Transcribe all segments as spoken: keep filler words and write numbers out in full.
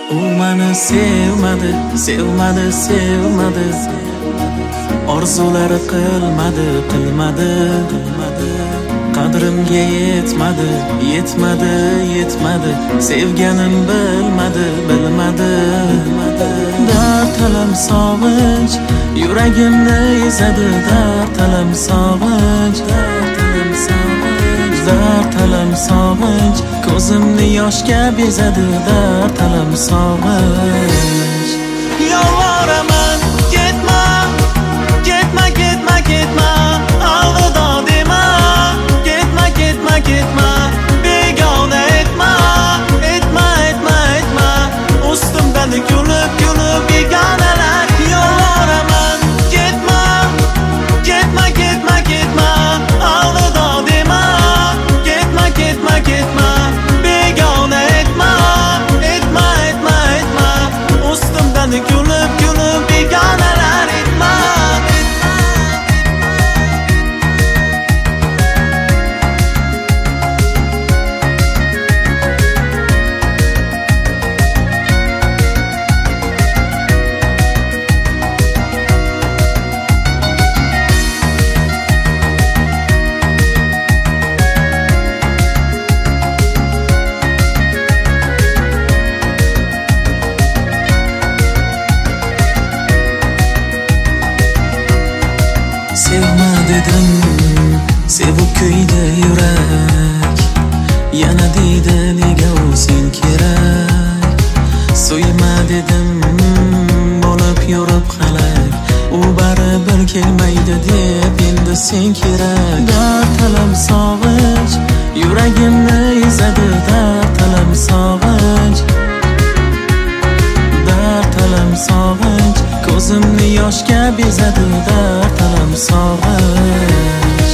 U meni sevmadi, sevmadi, sevmadi. Orzulari qilmadi, qilmadi, qadrimga yetmadi, yetmadi, yetmadi. Sevganim bilmadi, bilmadi. Dard talam sog'inch yuragimni ezadi, dard talam sog'inch, dard talam sog'inch, dard talam sog'inch, ko'zimni yoshga bezadi, dard talam sog'inch. Yolvoraman, ketma, ketma, ketma, ketma, alvido dema, ketma, ketma, ketma, begona etma, etma, etma, etma, ustimdan kulib, kulib begonalar. Yolvoraman, ketma, ketma, ketma, ketma, alvido dema, ketma, ketma, ketma, begona etma, etma, etma, etma, ustimdan kulib, kulib begonalar etma. Sevma dedim, sevib kuydi yurak, yana deydi nega u sen kerak. So'yma dedim, bo'lib yurib qalak, u baribir kelmaydi deb endi sen kerak. Dard talam sog'inch yuragimni ezadi, dard talam sog'inch, dard talam sog'inch, ko'zimni yoshga bezadi, dard talam sog'inch.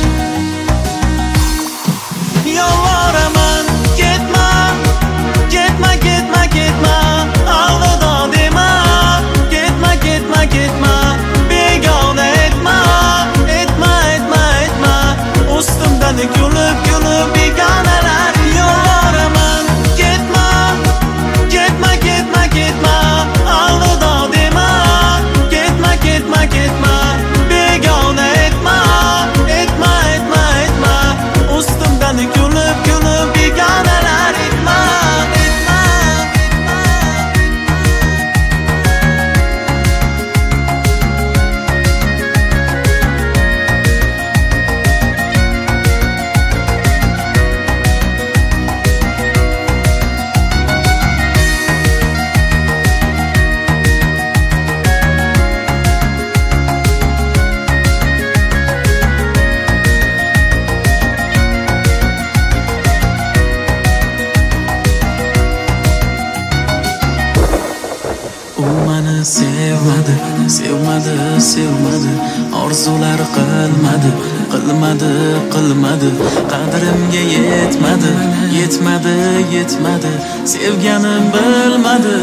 Yolvoraman, ketma, ketma, ketma, ketma, alvido dema, ketma, ketma, ketma, begona etma, etma, etma, etma, ustimdan kulib, kulib begonalar. Yolvoraman, ketma, ketma, ketma, ketma, alvido dema, ketma, ketma, ketma, begona etma, etma, etma, etma, ustimdan kulib, kulib begonalar etma, etma, sevmadi, sevmadi, sevmadi, orzulari qilmadi, qilmadi, qilmadi, qadrimga yetmadi, yetmadi, yetmadi, sevganim bilmadi,